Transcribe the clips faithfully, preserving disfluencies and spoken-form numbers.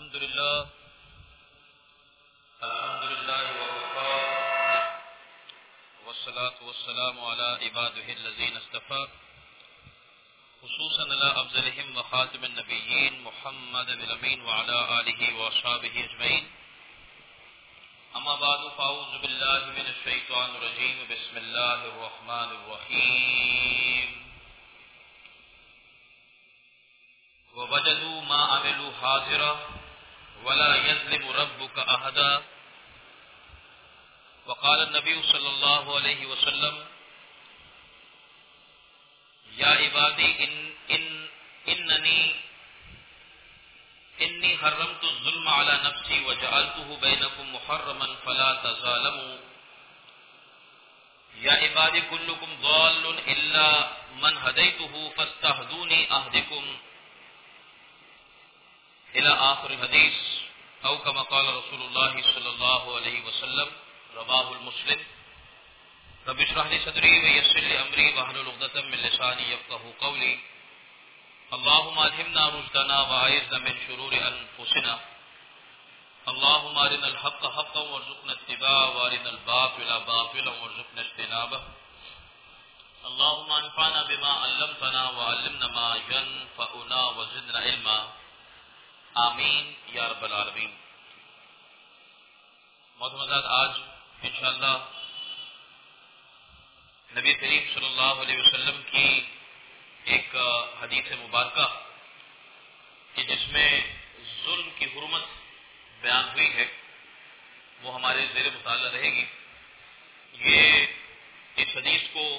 الحمد لله الحمد لله ووفى والصلاة والسلام على عباده الذين اصطفى خصوصا على أفضلهم وخاتم النبيين محمد الأمين وعلى آله وأصحابه أجمعين. أما بعد فأعوذ بالله من الشيطان الرجيم. بسم الله الرحمن الرحيم. ووجدوا ما عملوا حاضرا ولا يظلم ربك أحدا. وقال النبي صلى الله عليه وسلم: يا عبادي إن إن إنني إني حرمت الظلم على نفسي وجعلته بينكم محرما فلا تظالموا. يا عبادي كلكم ضال إلا من هديته فاستهدوني أهدكم إلى آخر الحديث أو كما قال رسول الله صلى الله عليه وسلم. رواه المسلم. رب اشرح لي صدري ويسر لي أمري واحلل عقدة من لساني يفقهوا قولي. اللهم ألهمنا رشدنا وأعذنا من شرور أنفسنا. اللهم أرنا الحق حقا وارزقنا اتباعه وأرنا الباطل باطلا وارزقنا اجتنابه. اللهم انفعنا بما علمتنا وعلمنا ما ينفعنا وزدنا علما. آمین یا رب العالمین. محترمات، آج انشاءاللہ نبی کریم صلی اللہ علیہ وسلم کی ایک حدیث مبارکہ کہ جس میں ظلم کی حرمت بیان ہوئی ہے وہ ہمارے زیر مطالعہ رہے گی. یہ اس حدیث کو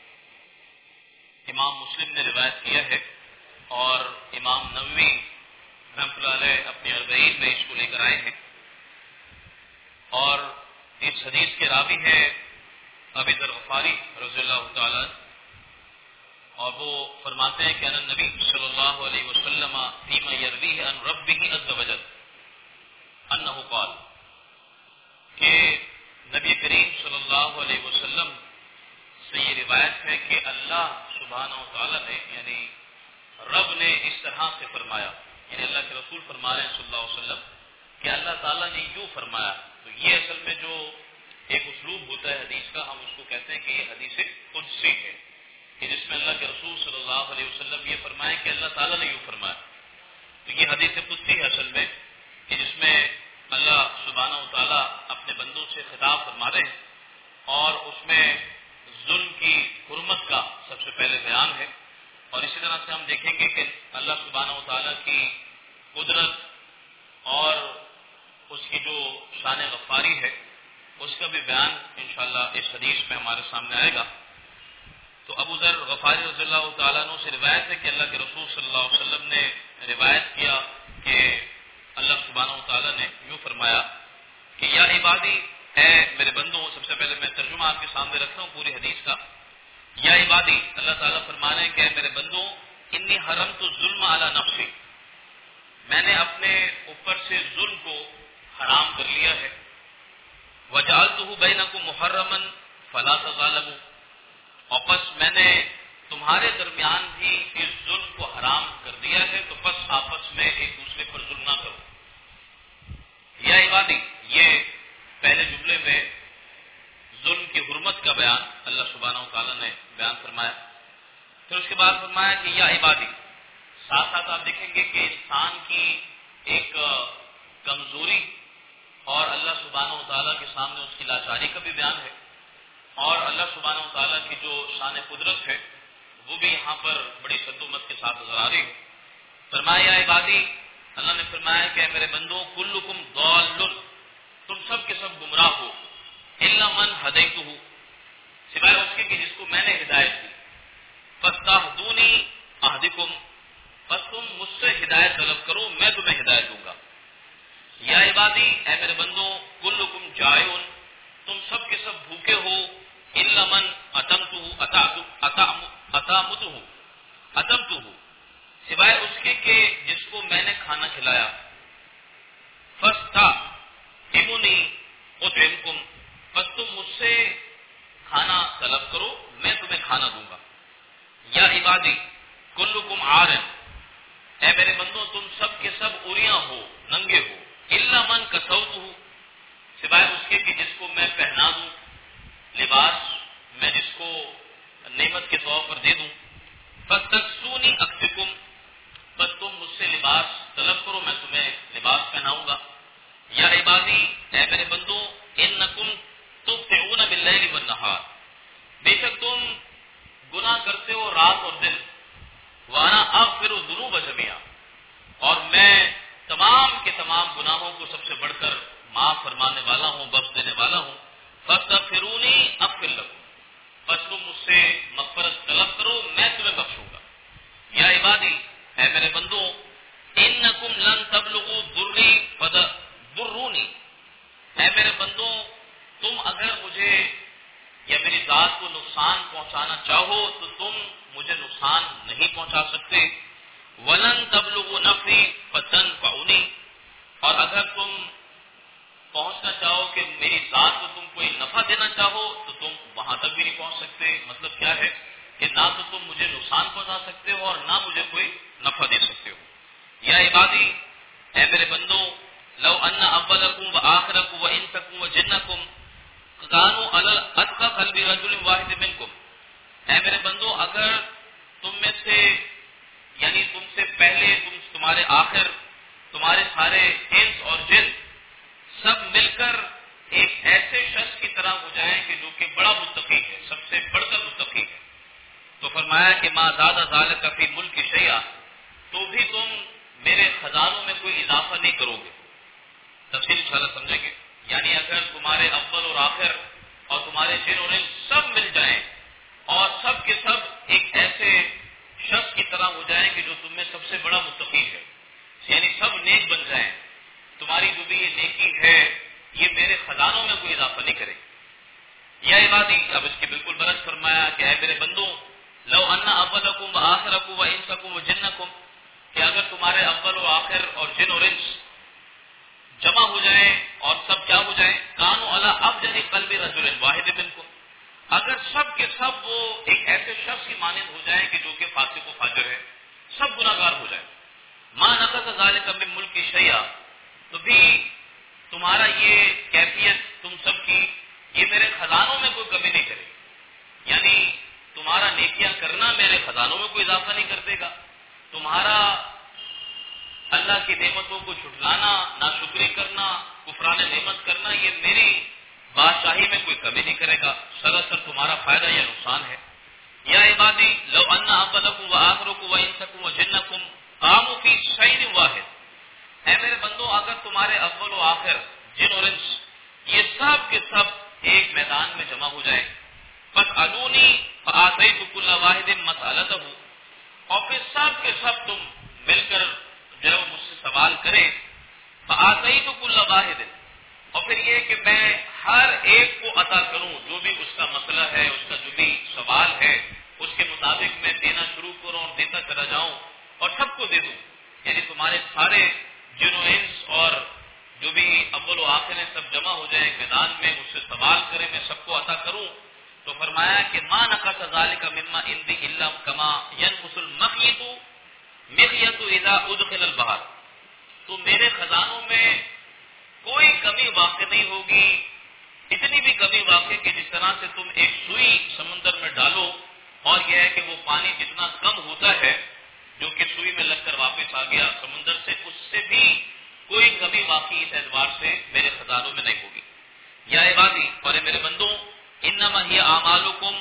امام مسلم نے روایت کیا ہے اور امام نووی رحمۃ اللہ علیہ اپنی اربعین میں اس کو لے کر آئے ہیں. اور اس حدیث کے راوی ہے ابی ذر غفاری رضی اللہ تعالیٰ، اور وہ فرماتے ہیں کہ ان نبی صلی اللہ علیہ وسلم فیما یرویہ عن ربہ عز وجل انہ قال، کہ نبی کریم صلی اللہ علیہ وسلم سے یہ روایت ہے کہ اللہ سبحانہ و تعالیٰ نے یعنی رب نے اس طرح سے فرمایا، یعنی اللہ کے رسول فرما رہے ہیں صلی اللہ علیہ وسلم کہ اللہ تعالیٰ نے یوں فرمایا. تو یہ اصل میں جو ایک اسلوب ہوتا ہے حدیث کا، ہم اس کو کہتے ہیں کہ یہ حدیث قدسی ہے، کہ جس میں اللہ کے رسول صلی اللہ علیہ وسلم یہ فرمائے کہ اللہ تعالیٰ نے یوں فرمایا. تو یہ حدیث قدسی ہے اصل میں، کہ جس میں اللہ سبحانہ و تعالیٰ اپنے بندوں سے خطاب فرما رہے ہیں اور اس میں ظلم کی حرمت کا سب سے پہلے بیان ہے. اور اسی طرح سے ہم دیکھیں گے کہ اللہ سبحانہ و تعالیٰ کی قدرت اور اس کی جو شان غفاری ہے اس کا بھی بیان انشاءاللہ اس حدیث میں ہمارے سامنے آئے گا. تو ابو ذر غفاری رضی اللہ تعالیٰ عنہ سے روایت ہے کہ اللہ کے رسول صلی اللہ علیہ وسلم نے روایت کیا کہ اللہ سبحانہ و تعالیٰ نے یوں فرمایا کہ یا عبادی، اے میرے بندوں. سب سے پہلے میں ترجمہ آپ کے سامنے رکھتا ہوں پوری حدیث کا. یا عبادی، اللہ تعالیٰ فرما رہے ہیں کہ میرے بندوں، انی حرمت الظلم علی نفسی، میں نے اپنے اوپر سے ظلم کو حرام کر لیا ہے. وجعلتہ بینکم محرما فلا تظالموا، اور پس میں نے تمہارے درمیان بھی اس ظلم کو حرام کر دیا ہے، تو پس آپس میں ایک دوسرے پر ظلم نہ کرو. یا عبادی، یہ پہلے جملے میں ظلم کی حرمت کا بیان اللہ سبحانہ و تعالیٰ نے بیان فرمایا. پھر اس کے بعد فرمایا کہ یا عبادی. ساتھ ساتھ آپ دیکھیں گے کہ انسان کی ایک کمزوری اور اللہ سبحانہ و تعالیٰ کے سامنے اس کی لاچاری کا بھی بیان ہے، اور اللہ سبحانہ و تعالیٰ کی جو شان قدرت ہے وہ بھی یہاں پر بڑی شدت کے ساتھ نظر آ رہی ہے. فرمایا یا عبادی، اللہ نے فرمایا کہ میرے بندوں، کلکم ضال، تم سب کے سب گمراہ ہو، الا من ہدیتہ، سوائے اس کے کہ جس کو میں نے ہدایت دی. فاستہدونی اہدکم، بس تم مجھ سے ہدایت طلب کرو، میں تمہیں ہدایت دوں گا. یا عبادی، اے میرے بندوں، کلکم جائعون، تم سب کے سب بھوکے ہو، الا من اتمتہ اتامتہ اتمتہ، سوائے اس کے کہ جس کو میں نے کھانا کھلایا. فاستطعمونی اطعمکم، بس تم مجھ سے کھانا طلب کرو، میں تمہیں کھانا دوں گا. یا عبادی کلکم عار، اے میرے بندوں تم سب کے سب اوریاں ہو، ننگے ہو، الا من کسوتہ، سوائے اس کے کہ جس کو میں پہنا دوں، لباس میں جس کو نعمت کے طور پر دے دوں، فاستکسونی اکسکم، بس تم مجھ سے لباس طلب کرو، میں تمہیں لباس پہناؤں گا۔ یا عبادی، اے میرے بندو، انکم تبطئون باللیل والنہار، بے شک تم گناہ کرتے ہو رات اور دن، وانا اغفر الذنوب جميعا، اور میں تمام کے تمام گناہوں کو سب سے بڑھ کر معاف فرمانے والا ہوں، بخش دینے والا ہوں۔ فاستغفرونی اغفر لکم، بس تم مجھ سے مغفرت طلب کرو، میں تمہیں بخشوں گا۔ یا عبادی، اے میرے بندو، انکم لن تبلغوا ضری فضرونی، اے میرے بندو تم اگر مجھے یا میری ذات کو نقصان پہنچانا چاہو تو تم مجھے نقصان نہیں پہنچا سکتے۔ ولن تبلغوا نفعی فتنفعونی، اور اگر تم پہنچنا چاہو کہ میری ذات کو تم کوئی نفع دینا چاہو تو تم وہاں تک بھی نہیں پہنچ سکتے۔ مطلب کیا ہے کہ نہ تو تم مجھے نقصان پہنچا سکتے ہو اور نہ مجھے کوئی نفع دے سکتے ہو۔ یا عبادی، اے میرے بندو، لو ان اولکم وآخرکم وانسکم وجنکم کانوا علی اتقى قلب رجل واحد منکم، اے میرے بندو اگر تم میں سے یعنی تم سے پہلے تم تمہارے آخر تمہارے سارے انس اور جن سب مل کر ایک ایسے شخص کی طرح ہو جائیں کہ جو کہ بڑا متقی ہے، سب سے بڑھ کر متقی ہے، تو فرمایا کہ ما زاد ذلک فی ملک شیئا، تو بھی تم میرے خزانوں میں کوئی اضافہ نہیں کرو گے۔ تفصیل انشاءاللہ سمجھیں گے، یعنی اگر تمہارے اول اور آخر اور تمہارے جن اور انس سب مل جائیں اور سب کے سب ایک ایسے شخص کی طرح ہو جائیں کہ جو تم میں سب سے بڑا متقی ہے، یعنی سب نیک بن جائیں، تمہاری جو بھی یہ نیکی ہے یہ میرے خزانوں میں کوئی اضافہ نہیں کرے۔ یا عبادی، اب اس کی بالکل برعکس فرمایا کہ اے میرے بندو، لو ان اولکم وآخرکم وانسکم وجنکم، کہ اگر تمہارے اول و آخر اور جن اور انس جمع ہو جائیں اور سب کیا ہو جائیں، کانوا علی افجر قلب رجل واحد منکم، اگر سب کے سب وہ ایک ایسے شخص کی مانند ہو جائیں کہ جو کہ فاسق و فاجر ہے، سب گناہگار ہو جائیں، ما نقص ذلک من ملک شیئا، تو بھی تمہارا یہ کیفیت تم سب کی یہ میرے خزانوں میں کوئی کمی نہیں کرے، یعنی تمہارا نیکیاں کرنا میرے خزانوں میں کوئی اضافہ نہیں کر دے گا، تمہارا اللہ کی نعمتوں کو جھٹلانا، ناشکری کرنا، کفران نعمت کرنا، یہ میری بادشاہی میں کوئی کمی نہیں کرے گا، سراسر تمہارا فائدہ یا نقصان ہے۔ یا عبادی، لو ان اولکم وآخرکم وانسکم وجنکم قاموا فی صعید واحد، اے میرے بندو اگر تمہارے اول و آخر جن اور انس یہ سب کے سب ایک میدان میں جمع ہو جائے، فاسألونی فآتیت کل واحد مسألتہ، اور پھر سب کے سب تم مل کر جو ہے وہ مجھ سے سوال کرے، فآتیت کل واحد، اور پھر یہ کہ میں ہر ایک کو عطا کروں جو بھی اس کا مسئلہ ہے، اس کا جو بھی سوال ہے، اس کے مطابق میں دینا شروع کروں اور دیتا چلا جاؤں اور سب کو دے دوں، یعنی تمہارے سارے جن و انس اور جو بھی اول و آخر ہیں سب جمع ہو جائیں میدان میں، مجھ سے سوال کرے، میں سب کو عطا کروں، تو فرمایا کہ ما نقص ذلک مما عندی الا کما ينقص المخيط مخيط اذا ادخل البحر، تو میرے خزانوں میں کوئی کمی واقع نہیں ہوگی، اتنی بھی کمی واقع کہ جس طرح سے تم ایک سوئی سمندر میں ڈالو اور یہ ہے کہ وہ پانی جتنا کم ہوتا ہے جو کہ سوئی میں لگ کر واپس آ گیا سمندر سے، اس سے بھی کوئی کمی واقعی اس اعتبار سے میرے خزانوں میں نہیں ہوگی۔ یا عبادی، اور میرے بندوں، انما ہی اعمالکم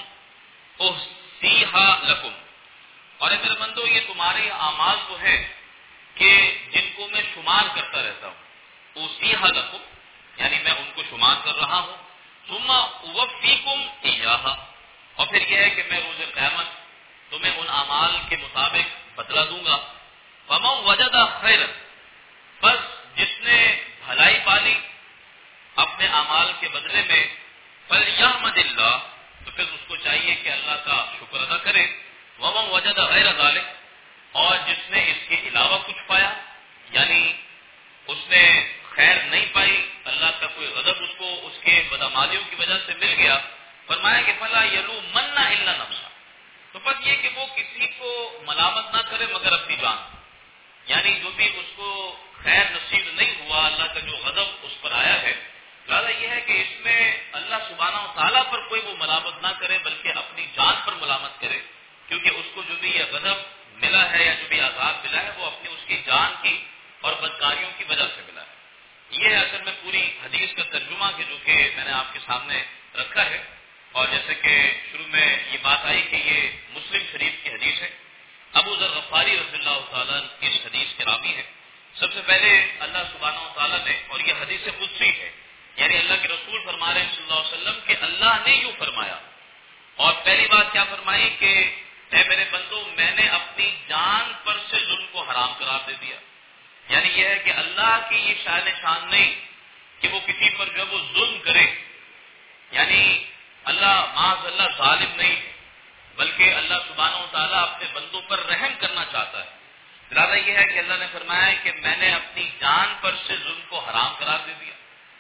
احصیھا لکم، اور میرے بندوں یہ تمہارے اعمال تو ہے کہ جن کو میں شمار کرتا رہتا ہوں، احصیھا لکم یعنی میں ان کو شمار کر رہا ہوں، ثم اوفیکم ایھا، اور پھر یہ ہے کہ میں روز قیامت تمہیں ان اعمال کے مطابق بدلہ دوں گا۔ فمن وجد خیرا، بس جس نے بھلائی پالی اپنے اعمال کے بدلے میں، فلیحمد اللہ، تو پھر اس کو چاہیے کہ اللہ کا شکر ادا کرے۔ ومن وجد غیر ذلک، اور جس نے اس کے علاوہ کچھ پایا یعنی اس نے خیر نہیں پائی، اللہ کا کوئی غضب اس کو اس کے بدعمالیوں کی وجہ سے مل گیا، فرمایا کہ فلا یلومن الا نفسہ، تو بس یہ کہ وہ کسی کو ملامت نہ کرے مگر اپنی جان، یعنی جو بھی اس کو خیر نصیب نہیں ہوا، اللہ کا جو غضب اس پر آیا ہے، لہٰذا یہ ہے کہ اس میں اللہ سبحانہ و تعالیٰ پر کوئی وہ ملامت نہ کرے بلکہ اپنی جان پر ملامت کرے، کیونکہ اس کو جو بھی یہ غضب ملا ہے یا جو بھی عذاب ملا ہے وہ اپنی اس کی جان کی اور بدکاریوں کی وجہ سے ملا ہے۔ یہ ہے اصل میں پوری حدیث کا ترجمہ کہ جو کہ میں نے آپ کے سامنے رکھا ہے، اور جیسے کہ شروع میں یہ بات آئی کہ یہ مسلم شریف کی حدیث ہے، ابو ذر غفاری رضی اللہ تعالیٰ اس حدیث کے راوی ہیں۔ سب سے پہلے اللہ سبحانہ و تعالیٰ نے، اور یہ حدیث قدسی ہے، یعنی اللہ کے رسول فرما رہے ہیں صلی اللہ علیہ وسلم کہ اللہ نے یوں فرمایا، اور پہلی بات کیا فرمائی کہ اے میرے بندو، میں نے اپنی جان پر سے ظلم کو حرام قرار دے دیا۔ یعنی یہ ہے کہ اللہ کی یہ شان شان نہیں کہ وہ کسی پر جو وہ ظلم کرے، یعنی اللہ معاذ اللہ ظالم نہیں ہے، بلکہ اللہ سبحانہ و تعالیٰ اپنے بندوں پر رحم کرنا چاہتا ہے۔ لہٰذا یہ ہے کہ اللہ نے فرمایا ہے کہ میں نے اپنی جان پر سے ظلم کو حرام قرار دے دیا،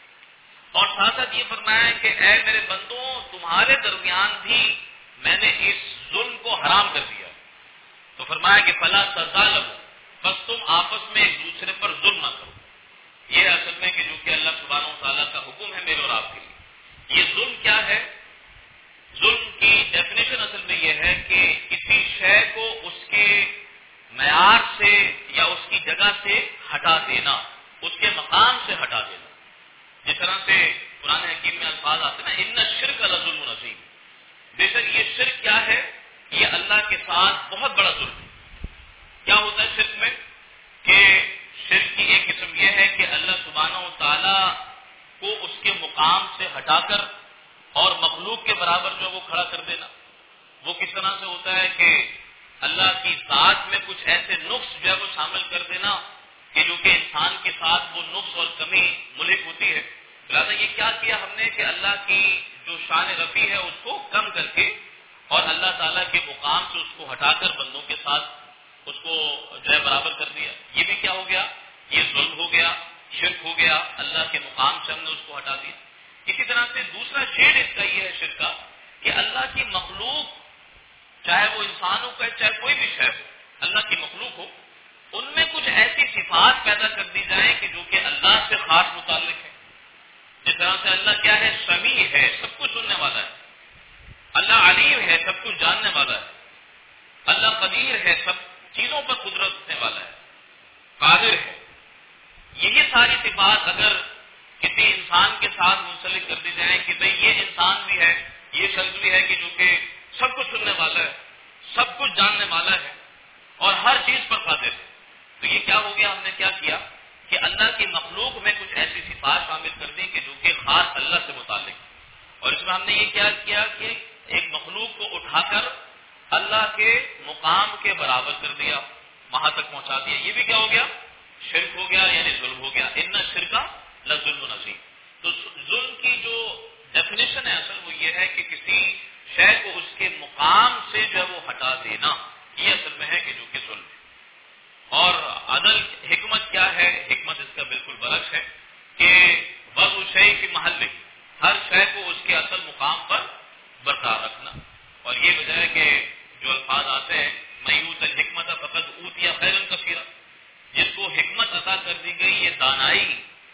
اور ساتھ ساتھ یہ فرمایا ہے کہ اے میرے بندوں، تمہارے درمیان بھی میں نے اس ظلم کو حرام کر دیا۔ تو فرمایا کہ فلا تظالموا، بس تم آپس میں ایک دوسرے پر ظلم نہ کرو۔ یہ اصل میں کہ جو کہ اللہ سبحانہ و تعالیٰ کا حکم ہے میرے اور آپ کے لیے۔ یہ ظلم کیا ہے؟ ظلم کی ڈیفینیشن اصل میں یہ ہے کہ کسی شے کو اس کے معیار سے یا اس کی جگہ سے ہٹا دینا، اس کے مقام سے ہٹا دینا۔ جس طرح سے قرآن حکیم میں الفاظ آتے ہیں نا، ان الشرک لظلم عظیم، بے شک یہ شرک کیا ہے؟ یہ اللہ کے ساتھ بہت بڑا ظلم ہے۔ کیا ہوتا ہے شرک میں؟ کہ شرک کی ایک قسم یہ ہے کہ اللہ سبحانہ و تعالیٰ کو اس کے مقام سے ہٹا کر اور مخلوق کے برابر جو وہ کھڑا کر دینا۔ وہ کس طرح سے ہوتا ہے کہ اللہ کی ذات میں کچھ ایسے نقص جو ہے وہ شامل کر دینا کہ جو کہ انسان کے ساتھ وہ نقص اور کمی ملک ہوتی ہے۔ لہٰذا یہ کیا کیا ہم نے کہ اللہ کی جو شان رفیع ہے اس کو کم کر کے اور اللہ تعالیٰ کے مقام سے اس کو ہٹا کر بندوں کے ساتھ اس کو جو ہے برابر کر دیا۔ یہ بھی کیا ہو گیا؟ یہ ظلم ہو گیا، شرک ہو گیا، اللہ کے مقام سے ہم نے اس کو ہٹا دیا۔ اسی طرح سے دوسرا شیڈ اس کا یہ ہے شرک کا کہ اللہ کی مخلوق، چاہے وہ انسانوں کا چاہے کوئی بھی شے ہو، اللہ کی مخلوق ہو، ان میں کچھ ایسی صفات پیدا کر دی جائیں کہ جو کہ اللہ سے خاص متعلق ہے۔ جس طرح سے اللہ کیا ہے؟ سمیع ہے، سب کچھ سننے والا ہے۔ اللہ علیم ہے، سب کچھ جاننے والا ہے۔ اللہ قدیر ہے، سب چیزوں پر قدرت رکھنے والا ہے، قادر ہے۔ یہی ساری صفات اگر کسی انسان کے ساتھ منسلک کر دی جائیں کہ بھئی یہ انسان بھی ہے، یہ شخص بھی ہے کہ جو کہ سب کچھ سننے والا ہے، سب کچھ جاننے والا ہے اور ہر چیز پر قادر ہے، تو یہ کیا ہو گیا؟ ہم نے کیا کیا کہ اللہ کی مخلوق میں کچھ ایسی صفات شامل کر دی کہ جو کہ خاص اللہ سے متعلق، اور اس میں ہم نے یہ کیا کیا کہ ایک مخلوق کو اٹھا کر اللہ کے مقام کے برابر کر دیا، وہاں تک پہنچا دیا۔ یہ بھی کیا ہو گیا؟ شرک ہو گیا، یعنی ظلم ہو گیا۔ ان الشرک لظلم عظیم۔ تو ظلم کی جو ڈیفینیشن ہے اصل وہ یہ ہے کہ کسی شے کو اس کے مقام سے جو ہے وہ ہٹا دینا، یہ اصل میں ہے کہ جو کہ ظلم ہے۔ اور عدل حکمت کیا ہے؟ حکمت اس کا بالکل برعکس ہے کہ وضع شیء فی محلہ، ہر شے کو اس کے اصل مقام پر برقرار رکھنا۔ اور یہ وجہ ہے کہ جو الفاظ آتے ہیں میوت الحکمت فقد اوتی خیرا کثیرا، جس کو حکمت عطا کر دی گئی، یہ دانائی،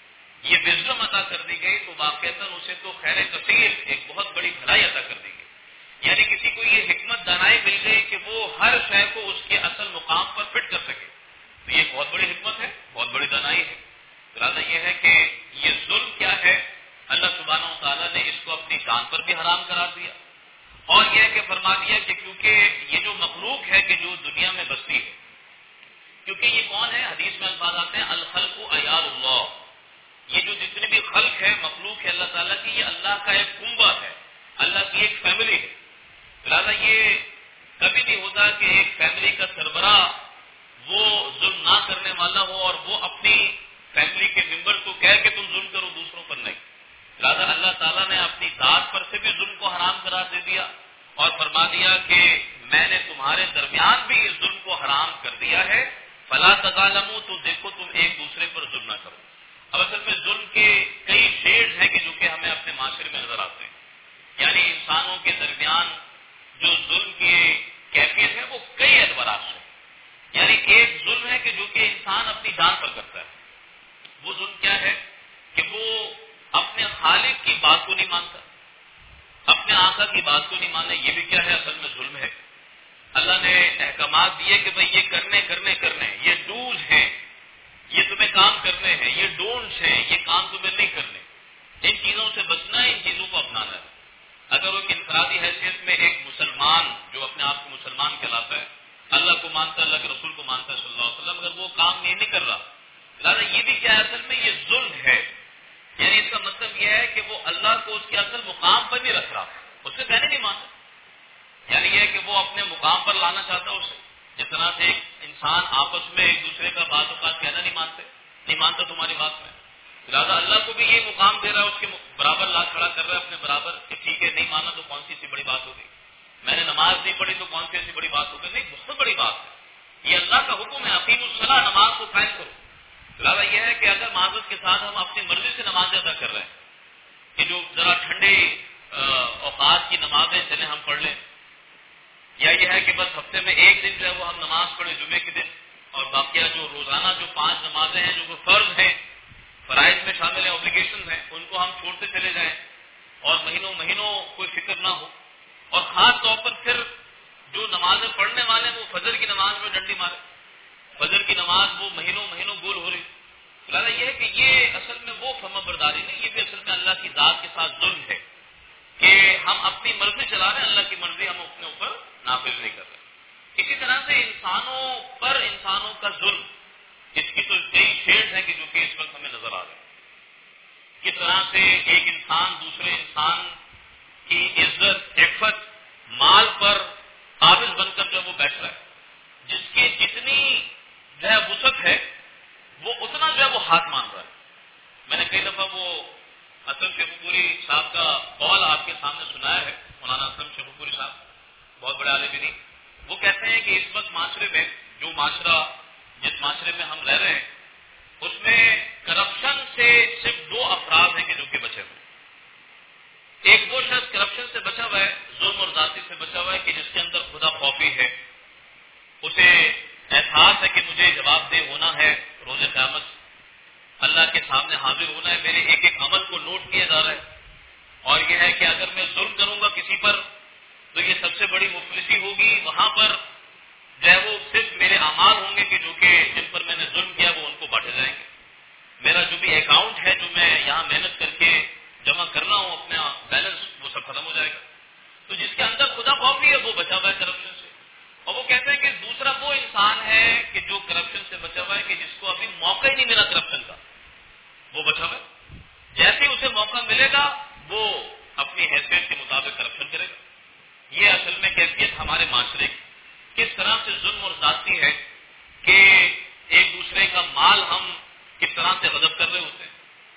یہ وزڈم عطا کر دی گئی، تو واقعتاً اسے تو خیر کثیر، ایک بہت بڑی بھلائی عطا کر دی گئی۔ یعنی کسی کو یہ حکمت دانائی مل گئی کہ وہ ہر شے کو اس کے اصل مقام پر فٹ کر سکے، تو یہ بہت بڑی حکمت ہے، بہت بڑی دانائی ہے۔ لہٰذا یہ ہے کہ یہ ظلم کیا ہے؟ اللہ سبحانہ و تعالیٰ نے اس کو اپنی جان پر بھی حرام قرار دیا، اور یہ ہے کہ فرما دیا کہ کیونکہ یہ جو مخلوق ہے کہ جو دنیا میں بستی ہے، کیونکہ یہ کون ہے؟ حدیث میں الفاظ آتے ہیں الخلق عیال اللہ، یہ جو جتنے بھی خلق ہے، مخلوق ہے اللہ تعالیٰ کی، یہ اللہ کا ایک کنبہ ہے، اللہ کی ایک فیملی ہے۔ لہٰذا یہ کبھی نہیں ہوتا کہ ایک فیملی کا سربراہ وہ ظلم نہ کرنے والا ہو اور وہ اپنی فیملی کے ممبر کو کہہ کہ تم ظلم کرو دوسروں پر، نہیں۔ لہٰذا اللہ تعالیٰ نے اپنی ذات پر سے بھی ظلم کو حرام قرار دے دیا اور فرما دیا کہ میں نے تمہارے درمیان بھی اس ظلم کو حرام کر دیا ہے، فلا تظالموا، تو دیکھو تم ایک دوسرے پر ظلم نہ کرو۔ اب اصل میں ظلم کے کئی شیڈز ہیں کہ جو کہ ہمیں اپنے معاشرے میں نظر آتے ہیں، یعنی انسانوں کے درمیان جو ظلم کی کیفیت ہے وہ کئی اعتبارات سے، یعنی ایک ظلم ہے کہ جو کہ انسان اپنی جان پر کرتا ہے. وہ ظلم کیا ہے کہ وہ اپنے خالق کی بات کو نہیں مانتا, اپنے آقا کی بات کو نہیں ماننا. یہ بھی کیا ہے, اصل میں ظلم ہے. اللہ نے احکامات دیے کہ بھئی یہ کرنے کرنے کرنے, یہ ڈوز ہیں, یہ تمہیں کام کرنے ہیں, یہ ڈونٹس ہیں, یہ کام تمہیں نہیں کرنے. ان چیزوں سے بچنا ہے, ان چیزوں کو اپنانا ہے. اگر وہ انفرادی حیثیت میں ایک مسلمان جو اپنے آپ کو مسلمان کہلاتا ہے, اللہ کو مانتا ہے, اللہ کے رسول کو مانتا ہے صلی اللہ علیہ وسلم, اگر وہ کام یہ نہیں کر رہا, لہٰذا یہ بھی کیا ہے, اصل میں یہ ظلم ہے. یعنی اس کا مطلب یہ ہے کہ وہ اللہ کو اس کے اصل مقام پر نہیں رکھ رہا, اس سے کہنے نہیں مانتا. یعنی یہ ہے کہ وہ اپنے مقام پر لانا چاہتا ہے اسے. جس طرح سے ایک انسان آپس میں ایک دوسرے کا بات اوقات کہنا نہیں مانتے, نہیں مانتا تمہاری بات میں, لہٰذا اللہ کو بھی یہ مقام دے رہا ہے, اس کے برابر لا کھڑا کر رہا ہے اپنے برابر, کہ ٹھیک ہے نہیں مانا تو کون سی سی بڑی بات ہوگی, میں نے نماز نہیں پڑھی تو کون سی ایسی بڑی بات ہوگی. نہیں, بہت بڑی بات ہے. یہ اللہ کا حکم ہے, اقیم الصلاۃ, نماز کو قائم کرو. لہٰذا یہ ہے کہ اگر معذرت کے ساتھ ہم اپنی مرضی سے نماز ادا کر رہے ہیں کہ جو ذرا ٹھنڈے اوقات کی نمازیں چلیں ہم پڑھ لیں, یا یہ ہے کہ بس ہفتے میں ایک دن جو ہے وہ ہم نماز پڑھیں جمعے کے دن, اور باقیہ جو روزانہ جو پانچ نمازیں ہیں جو فرض ہیں, فرائض میں شامل ہیں, اوبلیگیشن ہیں, ان کو ہم چھوڑتے چلے جائیں اور مہینوں مہینوں کوئی فکر نہ ہو. اور خاص طور پر پھر جو نمازیں پڑھنے والے ہیں وہ فجر کی نماز میں ڈنڈی مارے, فجر کی نماز وہ مہینوں مہینوں گول ہو رہی. لہٰذا یہ ہے کہ یہ اصل میں وہ فرما برداری نہیں, یہ بھی اصل میں اللہ کی ذات کے ساتھ ظلم ہے کہ ہم اپنی مرضی چلا رہے ہیں, اللہ کی مرضی ہم اپنے اوپر نافذ نہیں کر رہے. اسی طرح سے انسانوں پر انسانوں کا ظلم, اس کی تو کئی شیڈ ہیں کہ جو کہ اس وقت ہمیں نظر آ رہے ہیں. کس طرح سے ایک انسان دوسرے انسان کی عزت, عفت, مال پر قابض بن کر جو وہ بیٹھ رہا ہے, جس کی جتنی جو ہے وسعت ہے وہ اتنا جو ہے وہ ہاتھ مان رہا ہے. میں نے کئی دفعہ وہ اسلم شیخوپوری صاحب کا قول آپ کے سامنے سنایا ہے, مولانا اسلم شیخوپوری صاحب بہت بڑے عالم دین. وہ کہتے ہیں کہ اس وقت معاشرے میں جو معاشرہ جس معاشرے میں ہم رہ رہے ہیں اس میں کرپشن سے صرف دو افراد ہیں کہ جو کہ بچے ہوئے. ایک وہ شخص کرپشن سے بچا ہوا ہے, ظلم اور ذاتی سے بچا ہوا ہے کہ جس کے اندر خدا خوفی ہے, اسے احساس ہے کہ مجھے جواب دہ ہونا ہے, روز قیامت اللہ کے سامنے حاضر ہونا ہے, میرے ایک ایک عمل کو نوٹ کیا جا رہا ہے. اور یہ ہے کہ اگر میں ظلم کروں گا کسی پر تو یہ سب سے بڑی مفلسی ہوگی, وہاں پر جو ہے وہ صرف میرے اعمال ہوں گے کہ جو کہ جن پر میں نے ظلم کیا وہ ان کو بانٹے جائیں گے. میرا جو بھی اکاؤنٹ ہے جو میں یہاں محنت کر کے جمع کرنا ہوں اپنا بیلنس, وہ سب ختم ہو جائے گا. تو جس کے اندر خدا خوفی ہے وہ بچا ہوا ہے کرپشن سے. اور وہ کہتے ہیں کہ دوسرا وہ انسان ہے کہ جو کرپشن سے بچا ہوا ہے کہ جس کو ابھی موقع ہی نہیں ملا کرپشن کا, وہ بچا ہوا ہے. جیسے ہی اسے موقع ملے گا وہ اپنی حیثیت کے مطابق کرپشن کرے گا. یہ اصل میں کیفیت ہمارے معاشرے کی کس طرح سے ظلم اور ذاتی ہے کہ ایک دوسرے کا مال ہم کس طرح سے غضب کر رہے ہوتے ہیں.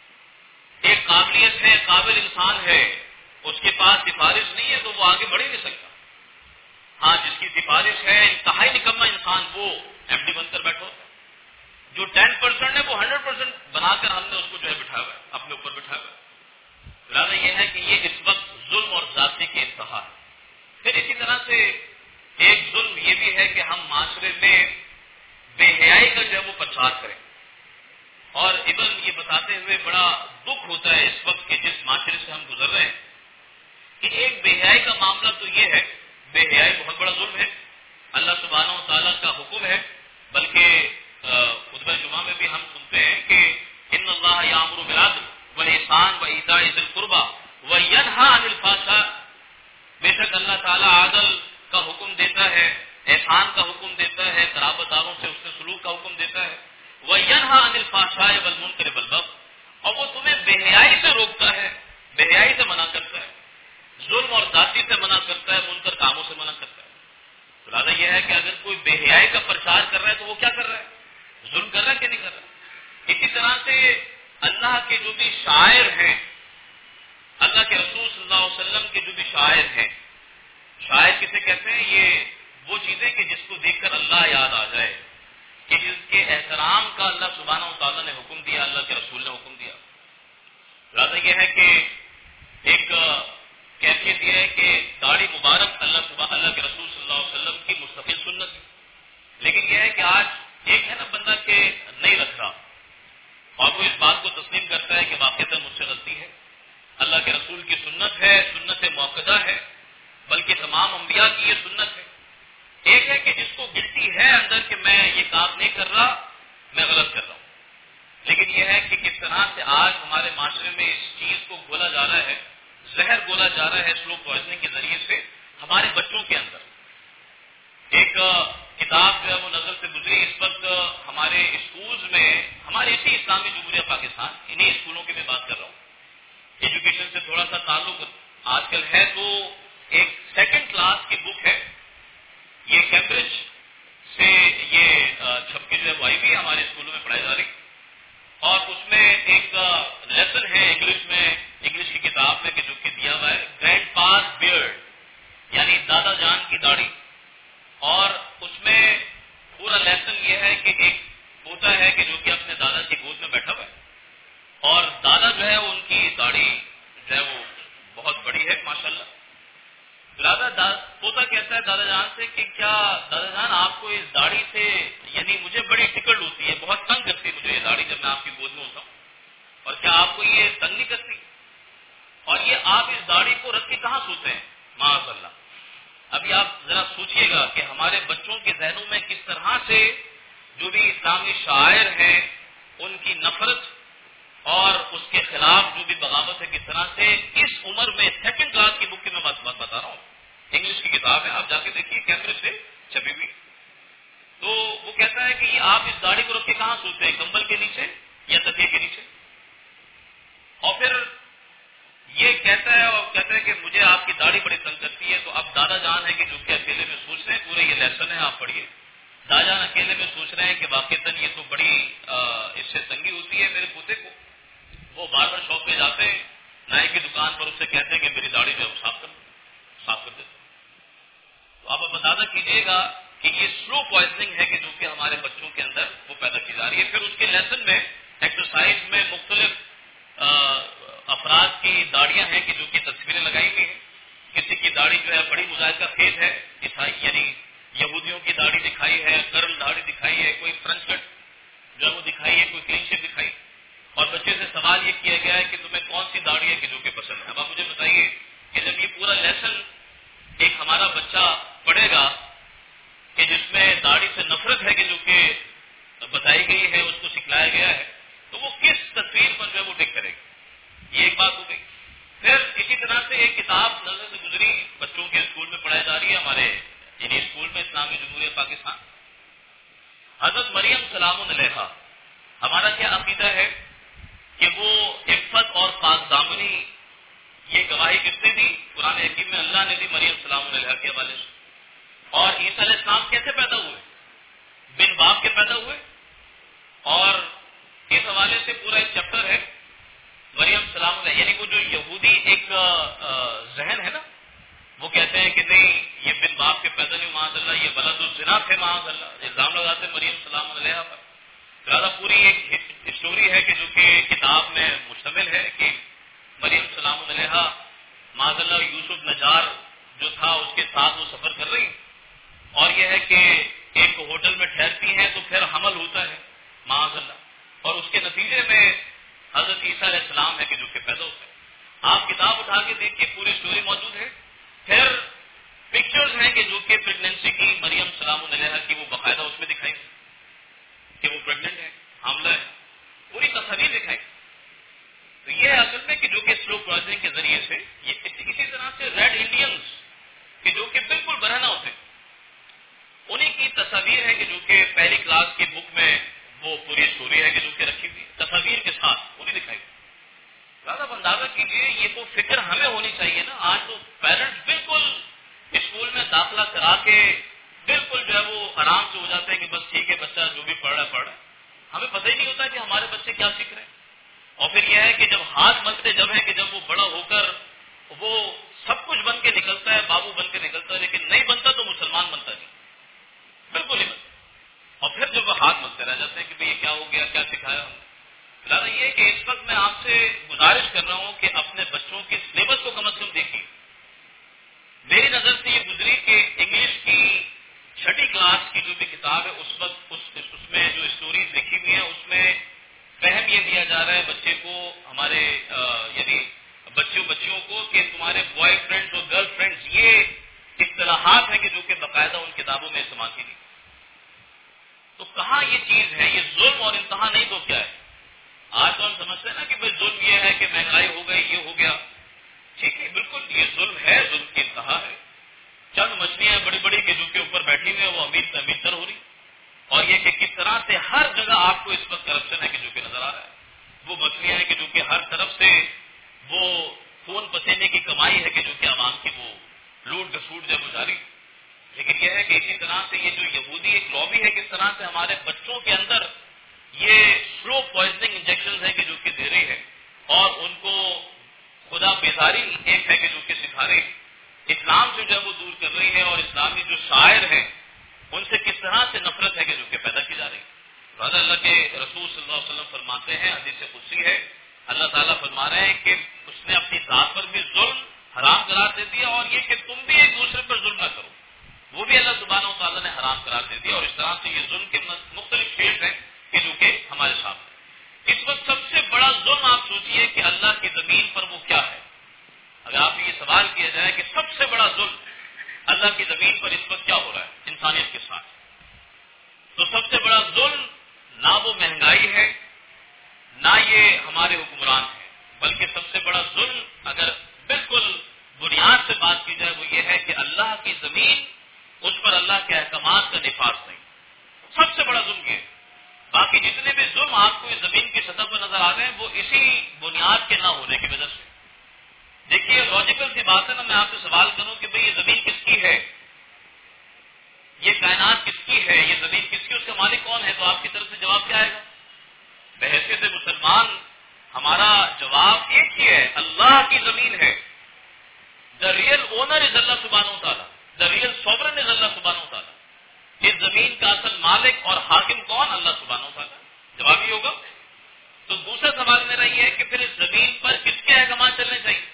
ایک قابلیت ہے, قابل انسان ہے, اس کے پاس سفارش نہیں ہے تو وہ آگے بڑھ ہی نہیں سکتا. ہاں, جس کی سفارش ہے انتہائی نکما انسان وہ ایم ڈی بن کر بیٹھا ہوتا ہے. جو ٹین پرسینٹ ہے وہ ہنڈریڈ پرسینٹ بنا کر ہم نے اس کو جو ہے بٹھایا ہوا ہے, اپنے اوپر بٹھایا ہوا ہے. لہٰذا یہ ہے کہ یہ اس وقت ظلم اور ذاتی کی انتہا ہے. پھر اسی طرح سے ایک ظلم یہ بھی ہے کہ ہم معاشرے میں بے حیائی کا جو ہے وہ پرچار کریں. اور ابن یہ بتاتے ہوئے بڑا دکھ ہوتا ہے اس وقت کہ جس معاشرے سے ہم گزر رہے ہیں کہ ایک بے حیائی کا معاملہ تو یہ ہے, بے حیائی بہت بڑا ظلم ہے, اللہ سبحانہ و تعالیٰ کا حکم ہے. بلکہ خطبہ جمعہ میں بھی ہم سنتے ہیں کہ ان اللہ یامر بالعدل والاحسان وایتاء ذی القربى وینہی عن الفحشاء, بے شک اللہ تعالیٰ عدل کا حکم دیتا ہے, احسان کا حکم دیتا ہے, قرابت داروں سے اس سے سلوک کا حکم دیتا ہے, وینہی عن الفحشاء والمنکر والبغی, اور وہ تمہیں بے حیائی سے روکتا ہے, بے حیائی سے منع کرتا ہے, ظلم اور ذاتی سے منع کرتا ہے, منکر کاموں سے منع کرتا ہے. تو لہٰذا یہ ہے کہ اگر کوئی بے حیائی کا پرچار کر رہا ہے تو وہ کیا کر رہا ہے, ظلم کر رہا ہے کہ نہیں کر رہا. اسی طرح سے اللہ کے جو بھی شاعر ہیں, اللہ کے رسول صلی اللہ علیہ وسلم کے جو بھی شاعر ہیں, شاعر کسے کہتے ہیں, یہ وہ چیزیں کہ جس کو دیکھ کر اللہ یاد آ جائے, کہ جس کے احترام کا اللہ سبحانہ و تعالیٰ نے حکم دیا, اللہ کے رسول نے حکم دیا. لہٰذا یہ ہے کہ ایک کیفیت یہ ہے کہ داڑھی مبارک اللہ سبحانہ اللہ کے رسول صلی اللہ علیہ وسلم کی مستقل سنت ہے. لیکن یہ ہے کہ تسلیم کرتا ہے کہ واقعتاً مجھ سے غلطی ہے، اللہ کے رسول کی سنت ہے، سنت موقدہ ہے، بلکہ تمام انبیاء کی یہ سنت ہے۔ ایک ہے کہ جس کو گلٹی ہے اندر کہ میں یہ کام نہیں کر رہا، میں غلط کر رہا ہوں، لیکن یہ ہے کہ کس طرح سے آج ہمارے معاشرے میں اس چیز کو گھولا جا رہا ہے، زہر گھولا جا رہا ہے سلو پوائزننگ کے ذریعے سے ہمارے بچوں کے اندر۔ ایک کتاب جو ہے وہ نظر سے گزری اس وقت ہمارے اسکولز میں، ہمارے اسی اسلامی جمہوریہ پاکستان انہی اسکولوں کی میں بات کر رہا ہوں، ایجوکیشن سے تھوڑا سا تعلق آج کل ہے، تو ایک سیکنڈ کلاس کی بک ہے، یہ کیمبرج سے یہ چھپ کے جو ہے وہ آئی ہوئی ہمارے اسکولوں میں پڑھائی جا رہی، اور اس میں ایک لیسن ہے انگلش میں، انگلش کی کتاب میں کہ جو کہ دیا ہوا ہے گرینڈ پاس بیئرڈ، یعنی دادا جان کی داڑھی، اور اس میں پورا لیسن یہ ہے کہ ایک پوتا ہے کہ جو کہ اپنے دادا کی گود میں بیٹھا ہوا ہے، اور دادا جو ہے ان کی داڑھی جو ہے وہ بہت بڑی ہے ماشاءاللہ۔ دادا پوتا کہتا ہے دادا جان سے کہ کیا دادا جان آپ کو اس داڑھی سے، یعنی مجھے بڑی ٹکڑ ہوتی ہے، بہت تنگ کرتی ہے مجھے یہ داڑھی جب میں آپ کی گود میں ہوتا ہوں، اور کیا آپ کو یہ تنگ نہیں کرتی؟ اور یہ آپ اس داڑھی کو رکھ کے کہاں سوتے ہیں؟ معاذ اللہ۔ ابھی آپ ذرا سوچئے گا کہ ہمارے بچوں کے ذہنوں میں کس طرح سے جو بھی اسلامی شاعر ہیں ان کی نفرت اور اس کے خلاف جو بھی بغاوت ہے، کس طرح سے اس عمر میں سیکنڈ کلاس کی بک کی میں بات بتا رہا ہوں، انگلش کی کتاب ہے، آپ جا کے دیکھیے کیمبرج سے چھپی ہوئی، تو وہ کہتا ہے کہ یہ آپ اس داڑھی کو رکھ کے کہاں سوتے ہیں، کمبل کے نیچے یا تکیے کے نیچے؟ اور پھر یہ کہتا ہے اور کہتا ہے کہ مجھے آپ کی داڑھی بڑی تنگ کرتی ہے، تو اب دادا جان ہے کہ جو کہ اکیلے میں سوچ رہے ہیں، پورے یہ لیسن ہے آپ پڑھیے، دادا جان اکیلے میں سوچ رہے ہیں کہ واقعتاً یہ تو بڑی اس سے تنگی ہوتی ہے میرے پوتے کو، وہ بار بار شاپ پہ جاتے ہیں، نائی کی دکان پر اس سے کہتے ہیں کہ میری داڑھی جو ہے وہ صاف کر صاف کر دیتے ہیں۔ تو آپ اندازہ کیجیے گا کہ یہ سلو پوائزننگ ہے کہ جو کہ ہمارے بچوں کے اندر وہ پیدا کی جا رہی ہے۔ پھر اس کے لیسن میں ایکسرسائز میں مختلف افراد کی داڑیاں ہیں کہ جو کہ تصویریں لگائی ہوئی ہیں، کسی کی داڑھی جو ہے بڑی مذائقہ خیز ہے، عیسائی یعنی یہودیوں کی داڑھی دکھائی ہے، کرل داڑھی دکھائی ہے، کوئی فرنچ کٹ جو ہے وہ دکھائی ہے، کوئی کلین شیپ دکھائی، اور بچے سے سوال یہ کیا گیا ہے کہ تمہیں کون سی داڑھی ہے کہ جو کہ پسند ہے۔ اب آپ مجھے بتائیے کہ جب یہ پورا لیسن ایک ہمارا بچہ پڑھے گا کہ جس میں داڑھی سے نفرت ہے کہ جو کہ بتائی گئی ہے، اس کو سکھلایا گیا ہے، تو وہ کس تصویر پر جو ہے وہ ٹک کرے گا؟ یہ ایک بات ہو گئی۔ پھر اسی طرح سے ایک کتاب نظر سے گزری، بچوں کے اسکول میں پڑھائی جا رہی ہے ہمارے یعنی اسکول میں، اسلامی جمہوریہ پاکستان، حضرت مریم سلام علیہا۔ ہمارا کیا عقیدہ ہے کہ وہ عفت اور پاک دامنی، یہ گواہی کس نے دی؟ قرآن حکیم میں اللہ نے دی مریم سلام علیہا کے حوالے سے۔ اور عیسیٰ علیہ السلام کیسے پیدا ہوئے؟ بن باپ کے پیدا ہوئے، اور اس حوالے سے پورا ایک چیپٹر ہے مریم سلام علیہ، یعنی وہ جو یہودی ایک ذہن ہے نا، وہ کہتے ہیں کہ نہیں یہ بن باپ کے پیدا نہیں، معاذ اللہ یہ ولد الزنا تھے، معاذ اللہ الزام لگاتے مریم سلام علیہ پر۔ لہٰذا پوری ایک اسٹوری ہے کہ جو کہ کتاب میں مشتمل ہے کہ مریم سلام علیہ معاذ اللہ یوسف نجار جو تھا اس کے ساتھ وہ سفر کر رہی، اور یہ ہے کہ ایک ہوٹل میں ٹھہرتی ہیں تو پھر حمل ہوتا ہے معاذ اللہ، اور اس کے نتیجے میں حضرت عیسیٰ علیہ السلام ہے کہ جو کہ پیدا ہوتا ہے۔ آپ کتاب اٹھا کے دیکھیے پوری اسٹوری موجود ہے۔ پھر پکچرز ہیں کہ جو کہ پریگنینسی کی مریم سلام علیہ کی وہ باقاعدہ اس میں دکھائی کہ وہ پریگننٹ ہے، حاملہ ہے، پوری تصاویر دکھائی۔ تو یہ اصل میں کہ جو کہ سلو پوائزننگ کے ذریعے سے یہ اسی طرح سے ریڈ انڈینز کہ جو کہ بالکل برہنہ ہوتے ہیں، انہیں کی تصاویر ہے کہ جو کہ پہلی کلاس کی بک میں وہ پوری اسٹوری ہے کہ جو کہ رکھی ہوئی تصاویر کے ساتھ وہ بھی دکھائی۔ زیادہ اندازہ کیجیے یہ وہ فکر ہمیں ہونی چاہیے نا۔ آج تو پیرنٹس بالکل اسکول میں داخلہ کرا کے بالکل جو ہے وہ آرام سے ہو جاتے ہیں کہ بس ٹھیک ہے بچہ جو بھی پڑھ رہا ہے پڑھ رہا ہے، ہمیں پتہ ہی نہیں ہوتا کہ ہمارے بچے کیا سیکھ رہے ہیں۔ اور پھر یہ ہے کہ جب ہاتھ ملتے جب ہے کہ جب وہ بڑا ہو کر وہ سب کچھ بن کے نکلتا ہے، بابو بن کے نکلتا ہے، لیکن نہیں بنتا تو مسلمان بنتا نہیں، بالکل نہیں بنتا۔ اور پھر جب وہ ہاتھ ملتے رہ جاتے ہیں کہ بھئی یہ کیا ہو گیا، کیا سکھایا ہم نے۔ لہٰذا یہ کہ اس وقت میں آپ سے گزارش کر رہا ہوں کہ اپنے بچوں کے سلیبس کو کم از کم دیکھیے۔ میری نظر سے یہ گزری کہ انگلش کی چھٹی کلاس کی جو بھی کتاب ہے اس وقت اس, اس میں جو اسٹوریز لکھی ہوئی ہیں اس میں فہم یہ دیا جا رہا ہے بچے کو, ہمارے یعنی بچیوں بچیوں کو, کہ تمہارے بوائے فرینڈز اور گرل فرینڈز, یہ اصطلاحات ہیں کہ جو کہ باقاعدہ ان کتابوں میں استعمال کی گئی. تو کہاں یہ چیز ہے؟ یہ ظلم اور انتہا نہیں تو کیا ہے؟ آج تو ہم سمجھتے ہیں نا کہ بھائی ظلم یہ ہے کہ مہنگائی ہو گئی, یہ ہو گیا. ٹھیک ہے, بالکل یہ ظلم ہے, ظلم کی انتہا ہے. چند مچھلیاں بڑی بڑی کہ جو کے اوپر بیٹھی ہوئی ہیں وہ امیر سے امیر تر ہو رہی, اور یہ کہ کس طرح سے ہر جگہ آپ کو اس وقت کرپشن ہے کہ جو کہ نظر آ رہا ہے. وہ مچھلیاں ہیں کہ جو کہ ہر طرف سے وہ خون پسینے کی کمائی ہے کہ جو کہ عوام کی وہ لوٹ گسوٹ جب وہ جاری. لیکن یہ ہے کہ اسی طرح سے یہ جو یہودی ایک لابی ہے, کس طرح سے ہمارے بچوں کے اندر یہ سلو پوائزننگ انجیکشن ہیں کہ جو کہ دے رہی ہے, اور ان کو خدا بیزاری ایک ہے کہ جو کہ سکھا رہی ہے, اسلام سے جو ہے وہ دور کر رہی ہے, اور اسلامی جو شاعر ہیں ان سے کس طرح سے نفرت ہے کہ جو کہ پیدا کی جا رہی ہے. رضا اللہ کے رسول صلی اللہ علیہ وسلم فرماتے ہیں, حدیث قدسی ہے, اللہ تعالیٰ فرما رہے ہیں کہ اس نے اپنی ذات پر بھی ظلم حرام قرار دے دیا, اور یہ کہ تم بھی ایک دوسرے پر ظلم نہ کرو, وہ بھی اللہ سبحانہ و تعالیٰ نے حرام قرار دے دیا. اور اس طرح سے یہ ظلم کے مختلف شیڈ ہیں کہ جو کہ ہمارے سامنے. اس وقت سب سے بڑا ظلم آپ سوچئے کہ اللہ کی زمین پر وہ کیا ہے. اگر آپ یہ سوال کیا جائے کہ سب سے بڑا ظلم اللہ کی زمین پر اس وقت کیا ہو رہا ہے انسانیت کے ساتھ, تو سب سے بڑا ظلم نہ وہ مہنگائی ہے, نہ یہ ہمارے حکمران ہیں, بلکہ سب سے بڑا ظلم اگر بالکل بنیاد سے بات کی جائے وہ یہ ہے کہ اللہ کی زمین, اس پر اللہ کے احکامات کا نفاذ نہیں. سب سے بڑا ظلم یہ. باقی جتنے بھی ظلم آپ کو اس زمین کی سطح پر نظر آ رہے ہیں وہ اسی بنیاد کے نہ ہونے کی وجہ سے. دیکھیے لاجیکل سی بات ہے نا, میں آپ سے سوال کروں کہ بھئی یہ زمین کس کی ہے, یہ کائنات کس کی ہے, یہ زمین کس کی, اس کا مالک کون ہے, تو آپ کی طرف سے جواب کیا آئے گا؟ بحیثیت مسلمان ہمارا جواب ایک ہی ہے, اللہ کی زمین ہے. دا ریئل اونر از اللہ سبحانہ و تعالیٰ, دا ریئل سوورن از اللہ سبحانہ و تعالیٰ. اس زمین کا اصل مالک اور حاکم کون؟ اللہ سبحانہ و تعالیٰ. جواب ہی ہوگا. تو دوسرا سوال میرا یہ ہے کہ پھر اس زمین پر کس کے احکامات چلنے چاہیے؟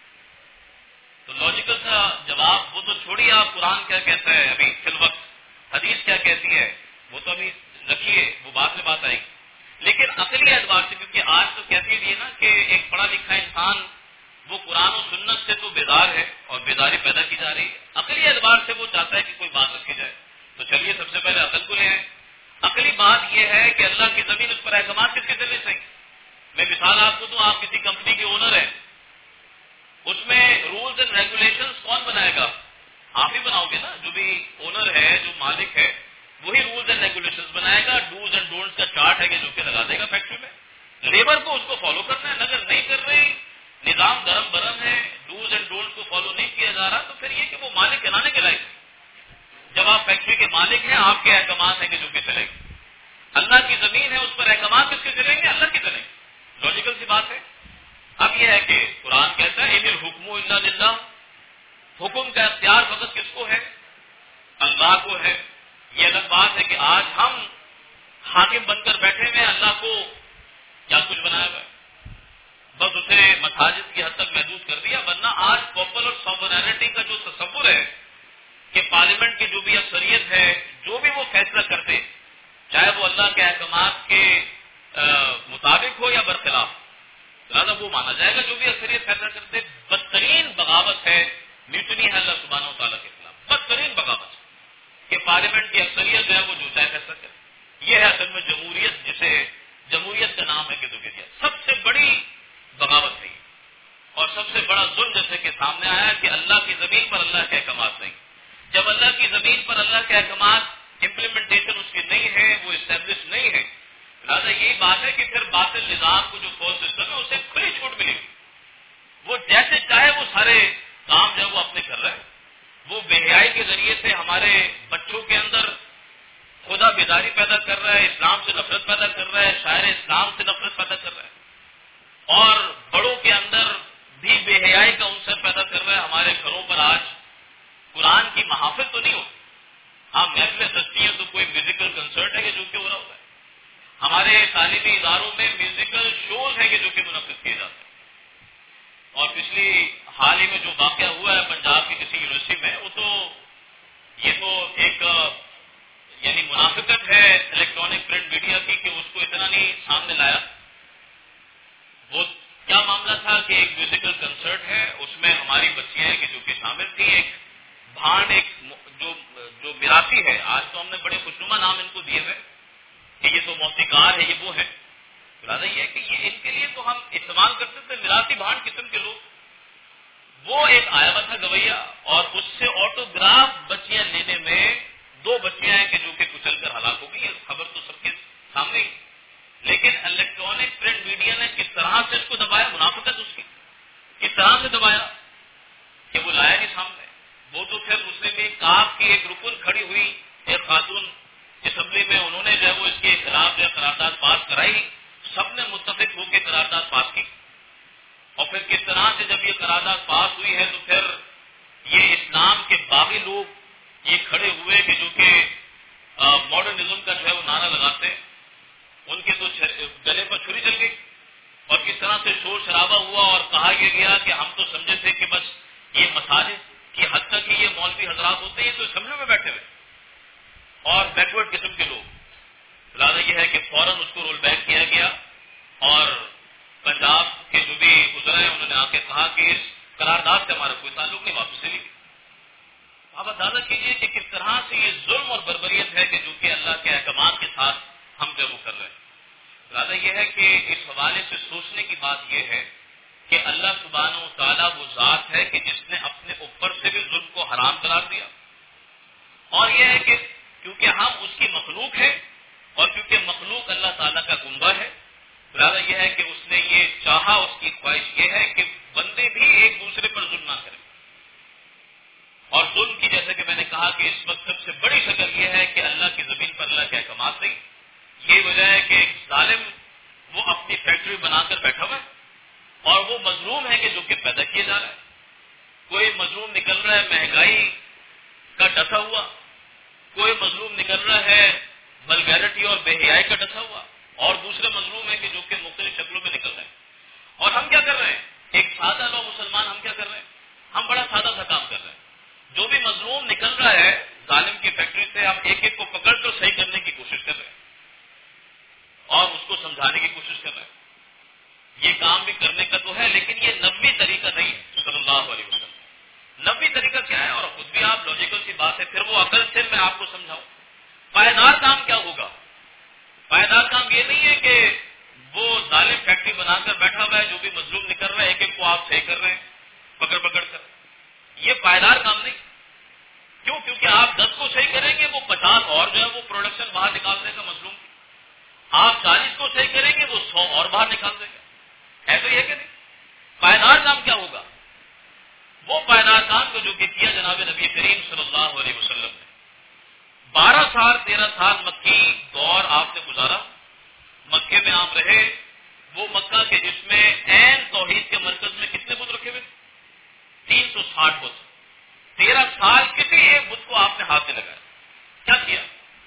تو لاجیکل سا جواب وہ تو چھوڑیے, آپ قرآن کیا کہتا ہے ابھی فی الوقت, حدیث کیا کہتی ہے وہ تو ابھی رکھیے, وہ بات میں بات آئے گی. لیکن عقلی اعتبار سے, کیونکہ آج تو کہتی ہے نا کہ ایک پڑھا لکھا انسان وہ قرآن و سنت سے تو بیدار ہے اور بیداری پیدا کی جا رہی ہے, عقلی اعتبار سے وہ چاہتا ہے کہ کوئی بات رکھی جائے. تو چلیے سب سے پہلے عقل کو لے آئیں. عقلی بات یہ ہے کہ اللہ کی زمین, اس پر احکامات کس کے چلنے چاہیے. میں مثال آپ کو دوں, آپ کسی کمپنی کے اونر ہیں, اس میں رولز اینڈ ریگولیشنز کون بنائے گا؟ آپ ہی بناؤ گے نا. جو بھی اونر ہے, جو مالک ہے, وہی رولز اینڈ ریگولیشنز بنائے گا. ڈوز اینڈ ڈونٹس کا چارٹ ہے کہ جو کہ لگا دے گا فیکٹری میں. لیبر کو اس کو فالو کرنا ہے. اگر نہیں کر رہی, نظام درم برم ہے, ڈوز اینڈ ڈونٹس کو فالو نہیں کیا جا رہا, تو پھر یہ کہ وہ مالک کہلانے کے لائق. جب آپ فیکٹری کے مالک ہیں, آپ کے احکامات ہیں کہ جو کہ چلیں گے. اللہ کی زمین ہے, اس پر احکامات کس کے چلیں گے؟ اللہ کی چلیں گے. لاجیکل سی بات ہے. اب یہ ہے کہ قرآن کہتا ہے ان الحکم الا للہ, حکم کا اختیار فقط کس کو ہے؟ اللہ کو ہے. یہ الگ بات ہے کہ آج ہم حاکم بن کر بیٹھے ہوئے, اللہ کو کیا کچھ بنایا ہوا ہے, بس اسے مساجد کی حد تک محدود کر دیا. ورنہ آج پاپولر سوورینٹی کا جو تصور ہے کہ پارلیمنٹ کی جو بھی اکثریت ہے, جو بھی وہ فیصلہ کرتے, چاہے وہ اللہ کے احکامات کے مطابق ہو یا برخلاف, لہٰذا وہ مانا جائے گا جو بھی اکثریت فیصلہ کرتے. بدترین بغاوت ہے, میوٹنی ہے اللہ سبحانہ و تعالیٰ کے خلاف. بدترین بغاوت کہ پارلیمنٹ کی اکثریت جو ہے وہ جو چاہے فیصلہ کرے. یہ ہے اصل میں جمہوریت, جسے جمہوریت کا نام ہے کہ تو دیا. سب سے بڑی بغاوت ہے اور سب سے بڑا ظلم جیسے کہ سامنے آیا کہ اللہ کی زمین پر اللہ کے احکامات نہیں. جب اللہ کی زمین پر اللہ کے احکامات امپلیمنٹیشن اس کی نہیں ہے, وہ اسٹیبلش نہیں ہے, لہٰذا یہی بات ہے کہ پھر باطل نظام کو جو فورس سسٹم ہے اسے کھلی چھوٹ ملے گی. وہ جیسے چاہے وہ سارے کام جو ہے وہ اپنے کر رہا ہے. وہ بے حیائی کے ذریعے سے ہمارے بچوں کے اندر خدا بیداری پیدا کر رہا ہے, اسلام سے نفرت پیدا کر رہا ہے, شاعر اسلام سے نفرت پیدا کر رہا ہے, اور بڑوں کے اندر بھی بے حیائی کا عنصر پیدا کر رہا ہے. ہمارے گھروں پر آج قرآن کی محافل تو نہیں ہوتی, ہاں محفلیں سستی ہیں تو کوئی میوزیکل کنسرٹ ہے کہ جو کہ ہو رہا ہوتا ہے. ہمارے تعلیمی اداروں میں میوزیکل شوز ہیں کہ جو کہ منعقد کیے جاتے ہیں. اور پچھلی حال ہی میں جو واقعہ ہوا ہے پنجاب کی کسی یونیورسٹی میں, وہ تو یہ تو ایک یعنی منافقت ہے الیکٹرانک پرنٹ میڈیا کی کہ اس کو اتنا نہیں سامنے لایا. وہ کیا معاملہ تھا کہ ایک میوزیکل کنسرٹ ہے، اس میں ہماری بچیاں ہیں کہ جو کہ شامل تھی، ایک بھانڈ، ایک جو جو میراثی ہے، آج تو ہم نے بڑے خوشنما نام ان کو دیے ہوئے کہ یہ تو موسیقار ہے، یہ وہ ہے. لہٰذا یہ ہے کہ یہ ان کے لیے تو ہم استعمال کرتے تھے میراثی بھانڈ قسم کے لوگ. وہ ایک آیا ہوا تھا گویا، اور اس سے آٹوگراف بچیاں لینے میں دو بچیاں ہیں کہ جو کہ کچل کر ہلاک ہو گئی. خبر تو سب کے سامنے ہی. لیکن الیکٹرانک پرنٹ میڈیا نے کس طرح سے اس کو دبایا، منافقت اس کی کس طرح سے دبایا کہ وہ لایا نہیں سامنے. وہ تو پھر مسلم لیگ کاف کی ایک رکن کھڑی ہوئی، ایک خاتون اسمبلی میں، انہوں نے جو ہے وہ اس کے خلاف جو قرارداد پاس کرائی، سب نے متفق ہو کے قرارداد پاس کی. اور پھر کس طرح سے جب یہ قرارداد پاس ہوئی ہے تو پھر یہ اسلام کے باغی لوگ یہ کھڑے ہوئے کہ جو کہ ماڈرنزم کا جو ہے وہ نعرہ لگاتے ہیں، ان کے تو گلے پر چھری چل گئی. اور کس طرح سے شور شرابہ ہوا اور کہا یہ گیا کہ ہم تو سمجھے تھے کہ بس یہ مساجد کی حد تک ہی یہ مولوی حضرات ہوتے ہیں تو اسمبلی میں بیٹھے ہوئے اور بیکورڈ قسم کے لوگ. لہٰذا یہ ہے کہ فوراً اس کو رول بیک کیا گیا، اور پنجاب کے جو بھی گزرے انہوں نے آ کے کہا کہ اس قرارداد سے ہمارا کوئی تعلق نہیں، واپس لے لیجیے. آپ اندازہ کیجیے کہ کس طرح سے یہ ظلم اور بربریت ہے کہ جو کہ اللہ کے احکامات کے ساتھ ہم جو وہ کر رہے ہیں. لہٰذا یہ ہے کہ اس حوالے سے سوچنے کی بات یہ ہے کہ اللہ سبحانہ و تعالیٰ وہ ذات ہے کہ جس نے اپنے اوپر سے بھی ظلم کو حرام قرار دیا. اور یہ ہے کہ کیونکہ ہم اس کی مخلوق ہیں اور کیونکہ مخلوق اللہ تعالیٰ کا گنبہ ہے، لہٰذا یہ ہے کہ اس نے یہ چاہا، اس کی خواہش یہ ہے کہ بندے بھی ایک دوسرے پر ظلم نہ کریں. اور ظلم کی جیسے کہ میں نے کہا کہ اس وقت سب سے بڑی شکل یہ ہے کہ اللہ کی زمین پر اللہ کے احکامات نہیں. یہ وجہ ہے کہ ایک ظالم وہ اپنی فیکٹری بنا کر بیٹھا ہوا ہے اور وہ مظلوم ہے کہ جو کہ پیدا کیے جا رہا ہے. کوئی مظلوم نکل رہا ہے مہنگائی کا ڈسا ہوا، کوئی مظلوم نکل رہا ہے ولگیرٹی اور بے حیائی کا ڈسا ہوا، اور دوسرے مظلوم ہے کہ جو کہ مختلف شکلوں میں نکل رہے ہیں. اور ہم کیا کر رہے ہیں؟ ایک سادہ لوگ مسلمان ہم کیا کر رہے ہیں؟ ہم بڑا سادہ سا کام کر رہے ہیں. جو بھی مظلوم نکل رہا ہے ظالم کی فیکٹری سے، ہم ایک ایک کو پکڑ کر صحیح کرنے کی کوشش کر رہے ہیں اور اس کو سمجھانے کی کوشش کر رہے ہیں. یہ کام بھی کرنے کا تو ہے، لیکن یہ نبوی طریقہ نہیں ہے صلی اللہ علیہ وسلم. نبوی طریقہ کیا ہے؟ اور خود بھی آپ لاجیکل سی بات ہے، پھر وہ عقل سے میں آپ کو سمجھاؤں. پائیدار کام کیا ہوگا؟ پائیدار کام یہ نہیں ہے کہ وہ ظالم فیکٹری بنا کر بیٹھا ہوا ہے، جو بھی مظلوم نکل رہا ہے ایک ایک کو آپ صحیح کر رہے ہیں پکڑ پکڑ کر. یہ پائیدار کام نہیں. کیوں؟ کیونکہ آپ دس کو صحیح کریں گے، وہ پچاس اور جو ہے وہ پروڈکشن باہر نکالنے کا مظلوم. آپ چالیس کو صحیح کریں گے، وہ سو اور باہر نکال دیں گے. ہے تو یہ کہ نہیں؟ پائیدار کام کیا ہوگا؟ وہ پائیدار کام کو جو کہ کیا جناب نبی کریم صلی اللہ علیہ وسلم نے. بارہ سال تیرہ سال مکی دور آپ نے گزارا، مکے میں آپ رہے. وہ مکہ کے جس میں عین توحید کے مرکز میں کتنے بت رکھے ہوئے؟ تین سو ساٹھ بت. تیرہ سال کسی ایک بت کو آپ نے ہاتھ میں لگایا. کیا کیا؟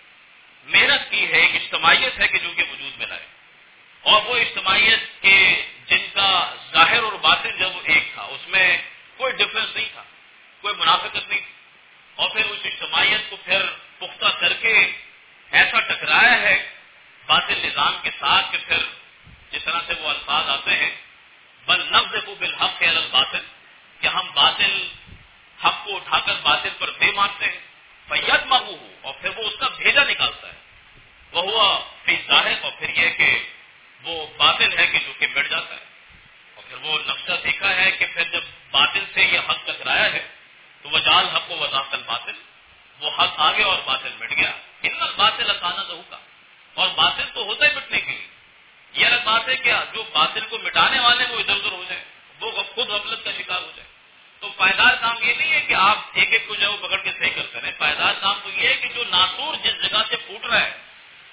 محنت کی ہے، ایک اجتماعیت ہے کہ جو کہ وجود میں لائے. اور وہ اجتماعیت کے جن کا ظاہر اور باطن جب وہ ایک تھا، اس میں کوئی ڈفرنس نہیں تھا، کوئی منافقت نہیں تھی. اور پھر اس اجتماعیت کو پھر پختہ کر کے ایسا ٹکرایا ہے باطل نظام کے ساتھ کہ پھر جس طرح سے وہ الفاظ آتے ہیں بل نقذف بالحق علی الباطل، کہ ہم باطل حق کو اٹھا کر باطل پر دے مارتے ہیں. فیدمغہ، اور پھر وہ اس کا بھیجا نکالتا ہے. وہ ہوا فی ظاہر، اور پھر یہ کہ وہ باطل ہے کہ جو کہ مٹ جاتا ہے. اور پھر وہ نقشہ دیکھا ہے کہ پھر جب باطل سے یہ حق ٹکرایا ہے تو وہ جال حق و وضاحت الباطل، وہ حق آگے اور باطل مٹ گیا. ان الباطل اکانہ ہوگا، اور باطل تو ہوتا ہی مٹنے کے لیے. یہ الگ بات ہے کہ جو باطل کو مٹانے والے وہ ادھر ادھر ہو جائے، وہ خود غفلت کا شکار ہو جائے. تو پائیدار کام یہ نہیں ہے کہ آپ ایک ایک کو جو ہے وہ پکڑ کے صحیح کرتے رہیں. پائیدار کام تو یہ ہے کہ جو ناسور جس جگہ سے پھوٹ رہا ہے،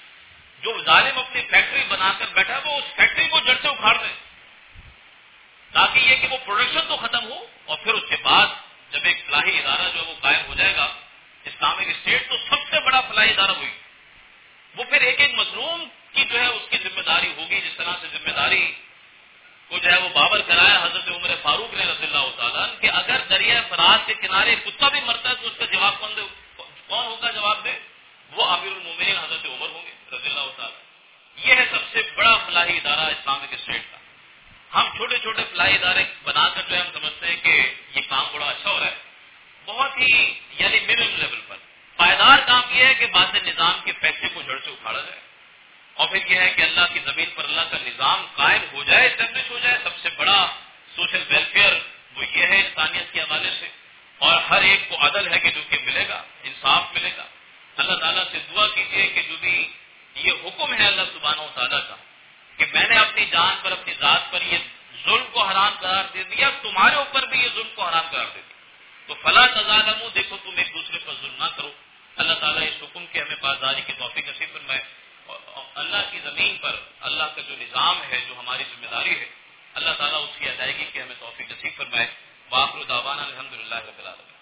جو ظالم اپنی فیکٹری بنا کر بیٹھا ہے، وہ اس فیکٹری کو جڑ سے اکھاڑ دیں، تاکہ یہ کہ وہ پروڈکشن تو ختم ہو. اور پھر اس کے بعد جب ایک فلاحی ادارہ جو ہے وہ قائم ہو جائے گا، اسلامک اسٹیٹ تو سب سے بڑا فلاحی ادارہ ہوئی، وہ پھر ایک ایک مظلوم کی جو ہے اس کی ذمہ داری ہوگی. جس طرح سے ذمہ داری کو جو ہے وہ بابر کرایا حضرت عمر فاروق نے رضی اللہ تعالیٰ عنہ، کہ اگر دریا فرات کے کنارے کتا بھی مرتا ہے تو اس کا جواب کون دے کون ہوگا جواب دے؟ وہ امیر المومنین حضرت عمر ہوں گے رضی اللہ تعالیٰ. یہ ہے سب سے بڑا فلاحی ادارہ اسلامک اسٹیٹ کا. ہم چھوٹے چھوٹے فلائی ادارے بنا کر جو ہے ہم سمجھتے ہیں کہ یہ کام بڑا اچھا ہو رہا ہے، بہت ہی یعنی منیمم لیول پر پائیدار کام یہ ہے کہ بعد نظام کے پیسے کو جڑ سے اکھاڑا جائے، اور پھر یہ ہے کہ اللہ کی زمین پر اللہ کا نظام قائم ہو جائے، اسٹیبلش ہو جائے. سب سے بڑا سوشل ویلفیئر وہ یہ ہے انسانیت کے حوالے سے، اور ہر ایک کو عدل ہے کہ جو کہ ملے گا، انصاف ملے گا. اللہ تعالیٰ سے دعا کیجیے کہ جو بھی یہ حکم ہے اللہ سبحانہ و تعالیٰ کا کہ میں نے اپنی جان پر اپنی ذات پر یہ ظلم کو حرام قرار دے دیا، تمہارے اوپر بھی یہ ظلم کو حرام قرار دے دیا، تو فلا تظالموا، دیکھو تم ایک دوسرے پر ظلم نہ کرو. اللہ تعالیٰ اس حکم کے ہمیں پاسداری کی توفیق نصیب فرمائے. اللہ کی زمین پر اللہ کا جو نظام ہے، جو ہماری ذمہ داری ہے، اللہ تعالیٰ اس کی ادائیگی کی ہمیں توفیق نصیب فرمائے. وآخر دعوانا الحمدللہ رب العالمین.